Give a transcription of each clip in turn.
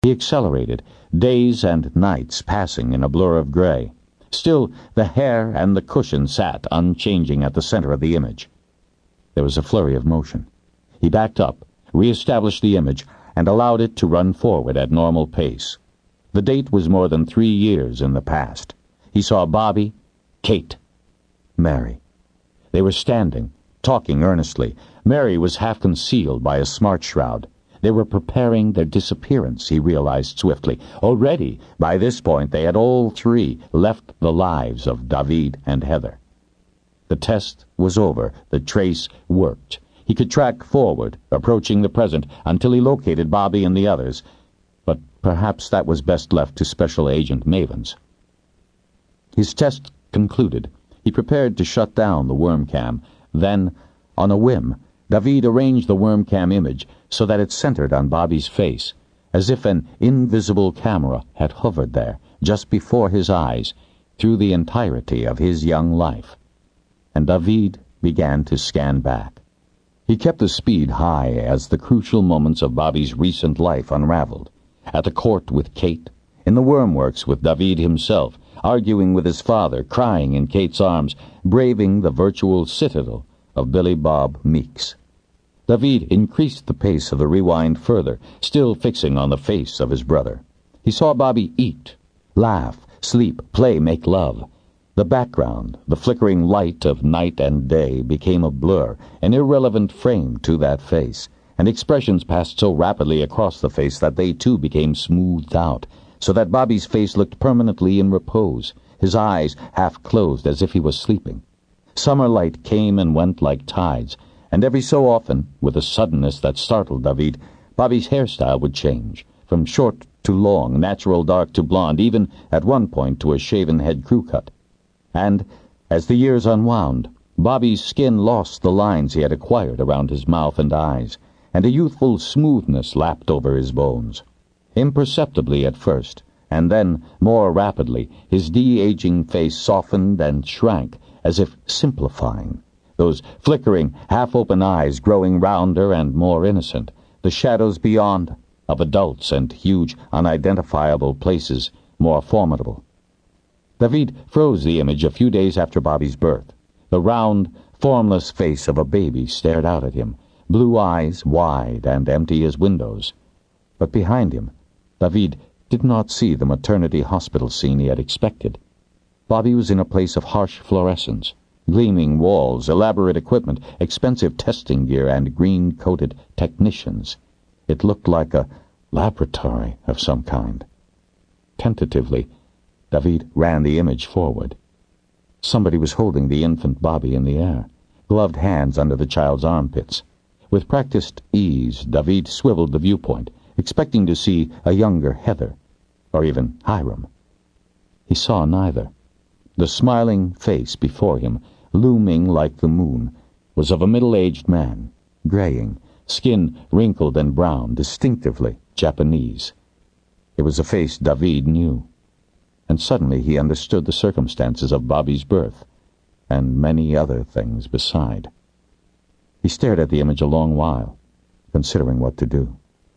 He accelerated, days and nights passing in a blur of gray. Still, the hair and the cushion sat unchanging at the center of the image. There was a flurry of motion. He backed up, re-established the image, and allowed it to run forward at normal pace. The date was more than 3 years in the past. He saw Bobby, Kate, Mary. They were standing, talking earnestly. Mary was half concealed by a smart shroud. They were preparing their disappearance, he realized swiftly. Already, by this point, they had all three left the lives of David and Heather. The test was over. The trace worked. He could track forward, approaching the present, until he located Bobby and the others. But perhaps that was best left to Special Agent Mavens. His test concluded. He prepared to shut down the wormcam. Then, on a whim, David arranged the wormcam image so that it centered on Bobby's face, as if an invisible camera had hovered there, just before his eyes, through the entirety of his young life. And David began to scan back. He kept the speed high as the crucial moments of Bobby's recent life unraveled. At the court with Kate, in the wormworks with David himself, arguing with his father, crying in Kate's arms, braving the virtual citadel of Billy Bob Meeks. David increased the pace of the rewind further, still fixing on the face of his brother. He saw Bobby eat, laugh, sleep, play, make love. The background, the flickering light of night and day, became a blur, an irrelevant frame to that face, and expressions passed so rapidly across the face that they too became smoothed out, so that Bobby's face looked permanently in repose, his eyes half closed as if he was sleeping. Summer light came and went like tides, and every so often, with a suddenness that startled David, Bobby's hairstyle would change, from short to long, natural dark to blonde, even at one point to a shaven head crew cut. And, as the years unwound, Bobby's skin lost the lines he had acquired around his mouth and eyes, and a youthful smoothness lapped over his bones. Imperceptibly at first, and then, more rapidly, his de-aging face softened and shrank, as if simplifying. Those flickering, half-open eyes growing rounder and more innocent, the shadows beyond, of adults and huge, unidentifiable places, more formidable. David froze the image a few days after Bobby's birth. The round, formless face of a baby stared out at him, blue eyes wide and empty as windows. But behind him, David did not see the maternity hospital scene he had expected. Bobby was in a place of harsh fluorescence, gleaming walls, elaborate equipment, expensive testing gear, and green-coated technicians. It looked like a laboratory of some kind. Tentatively, David ran the image forward. Somebody was holding the infant Bobby in the air, gloved hands under the child's armpits. With practiced ease, David swiveled the viewpoint, expecting to see a younger Heather, or even Hiram. He saw neither. The smiling face before him, looming like the moon, was of a middle-aged man, graying, skin wrinkled and brown, distinctively Japanese. It was a face David knew, and suddenly he understood the circumstances of Bobby's birth, and many other things beside. He stared at the image a long while, considering what to do.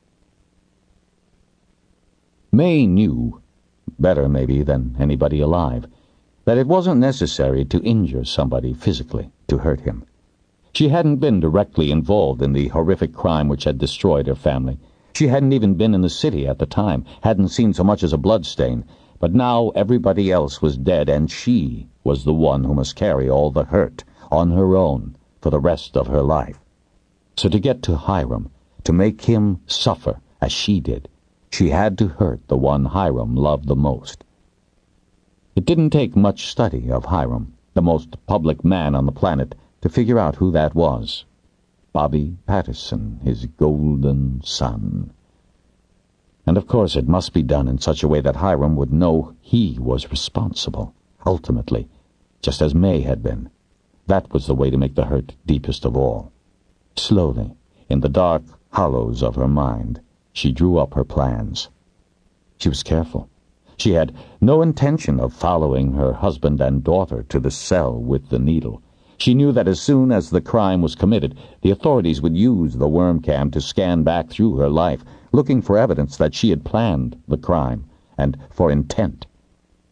May knew, better maybe than anybody alive, that it wasn't necessary to injure somebody physically to hurt him. She hadn't been directly involved in the horrific crime which had destroyed her family. She hadn't even been in the city at the time, hadn't seen so much as a bloodstain, but now everybody else was dead, and she was the one who must carry all the hurt on her own for the rest of her life. So to get to Hiram, to make him suffer as she did, she had to hurt the one Hiram loved the most. It didn't take much study of Hiram, the most public man on the planet, to figure out who that was. Bobby Patterson, his golden son. And of course it must be done in such a way that Hiram would know he was responsible, ultimately, just as May had been. That was the way to make the hurt deepest of all. Slowly, in the dark hollows of her mind, she drew up her plans. She was careful. She had no intention of following her husband and daughter to the cell with the needle. She knew that as soon as the crime was committed, the authorities would use the wormcam to scan back through her life, looking for evidence that she had planned the crime and for intent.